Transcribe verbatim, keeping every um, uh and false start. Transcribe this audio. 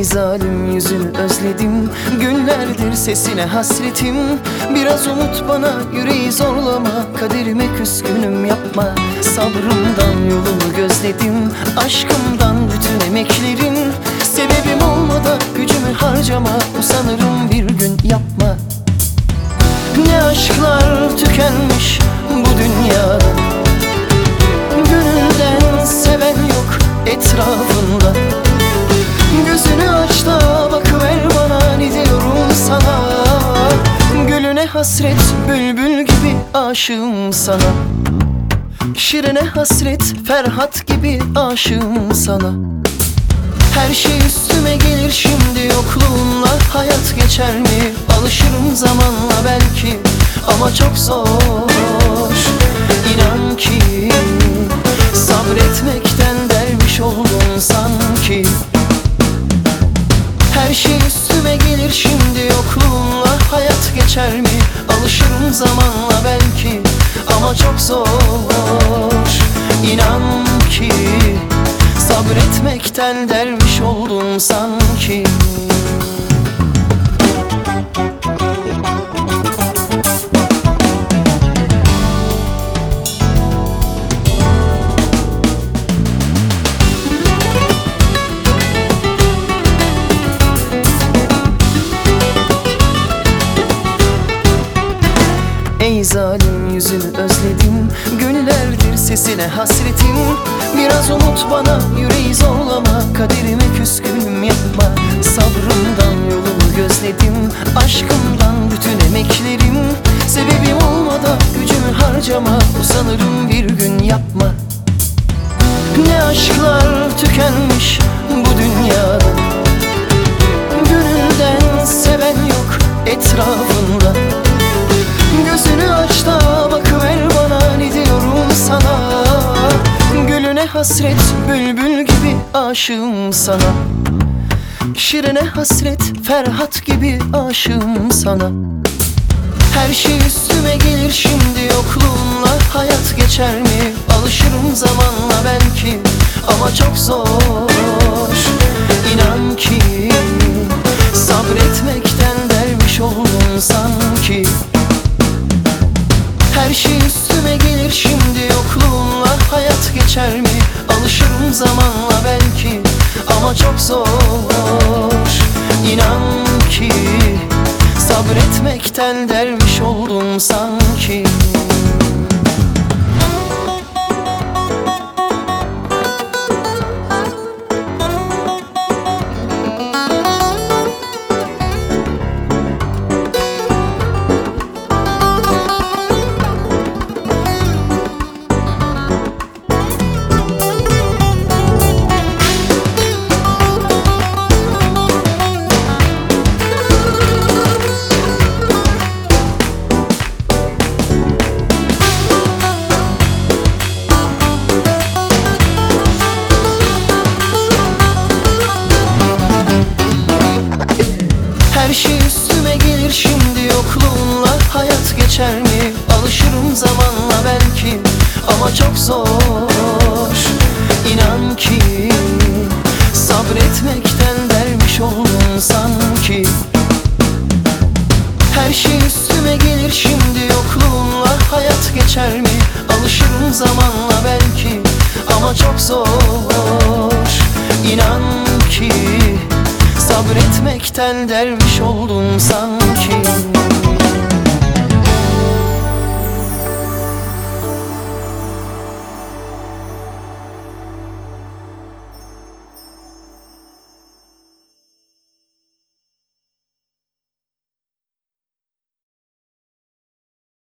zalim yüzünü özledim, günlerdir sesine hasretim. Biraz umut bana, yüreği zorlama, kaderime küskünüm yapma. Sabrımdan yolumu gözledim, aşkımdan bütün emeklerim. Sebebim olmadan gücümü harcama, usanırım bir gün yapma. Ne aşklar tükenmiş bu dünyada, gönülden seven yok etrafında. Gözünü aç da bakıver bana, ne diyorum sana. Gülüne hasret, bülbül gibi aşığım sana. Şirine hasret, Ferhat gibi aşığım sana. Her şey üstüme gelir şimdi yokluğunla, hayat geçer mi? Alışırım zamanla belki ama çok zor. İnan ki sabretmekten derviş oldum sanki. Her şey üstüme gelir şimdi yokluğunla, hayat geçer mi? Alışırım zamanla belki ama çok zor. İnan ki sabretmekten derviş oldum sanki. Ey zalim yüzünü özledim, günlerdir sesine hasretim. Biraz umut bana, yüreği zorlama, kaderime küskünüm yapma. Sabrımdan yolumu gözledim, aşkımdan bütün emeklerim. Sebebim olmadan gücümü harcama, usanırım bir gün yapma. Ne aşklar tükenmiş bu dünyada, gönülden seven yok etrafında. Gözünü aç da bakıver bana, ne diyorum sana. Gülüne hasret, bülbül gibi aşığım sana. Şirine hasret, Ferhat gibi aşığım sana. Her şey üstüme gelir şimdi yokluğunla, hayat geçer mi? Alışırım zamanla belki ama çok zor. İnan ki sabretmekten derviş oldum sanki. Her şey üstüme gelir şimdi yokluğunla, hayat geçer mi? Alışırım zamanla belki ama çok zor. İnan ki sabretmekten derviş oldum sanki. Her şey üstüme gelir şimdi yokluğunla, hayat geçer mi? Alışırım zamanla belki ama çok zor. İnan ki sabretmekten derviş oldum sanki. Her şey üstüme gelir şimdi yokluğunla, hayat geçer mi? Alışırım zamanla belki ama çok zor. İnan ki sabretmekten derviş oldum sanki.